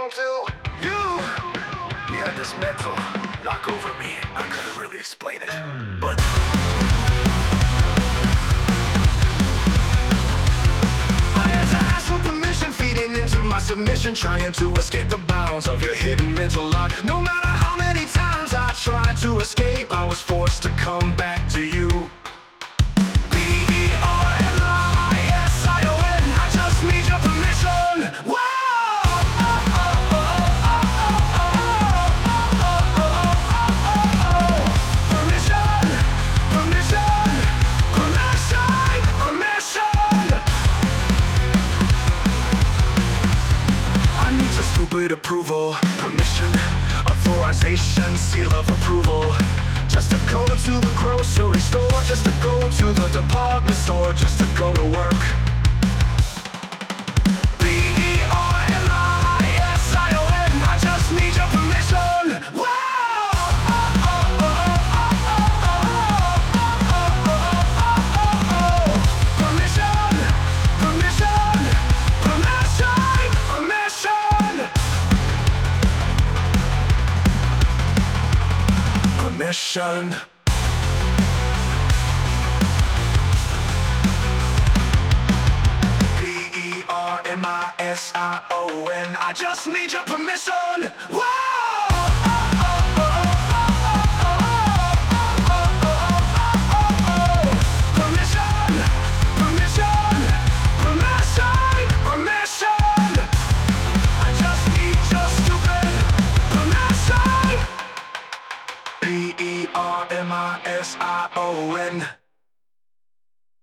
belong to you. You had this mental knock over me. I couldn't really explain it, but I had to ask for permission, feeding into my submission, trying to escape the bounds of your hidden mental lock. No matter how many times I tried to escape, I was forced to come back to you. I just need your permission. Stupid approval, permission, authorization, seal of approval. Just to go to the grocery store, just to go to the department store, just to go to work. B-E-R-M-I-S-I-O-N, I just need your permission. Permission. P-E-R-M-I-S-I-O-N, I just need your permission.